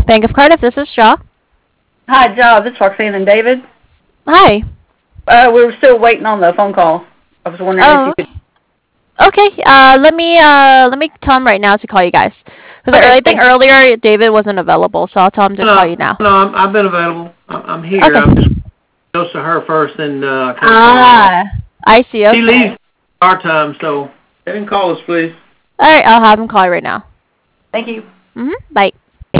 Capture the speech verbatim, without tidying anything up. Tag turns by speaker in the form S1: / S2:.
S1: Bank of Cardiff, this is Shaw.
S2: Hi, Job. This is Roxanne and David.
S1: Hi.
S2: Uh, we were still waiting on the phone call. I was wondering
S1: Oh,
S2: if you could.
S1: okay. Uh, let me uh let me tell him right now to call you guys. Because
S2: Okay,
S1: I think
S2: thank you.
S1: earlier David wasn't available, so I'll tell him to
S3: No,
S1: call you now.
S3: no, I'm, I've been available. I'm, I'm here.
S1: Okay.
S3: I'm just goes to her first, and uh, kind of call her.
S1: Ah, I see.
S3: She
S1: Okay.
S3: leaves our time, so they can call us, please.
S1: All right, I'll have him call you right now.
S2: Thank you.
S1: Mhm. Bye.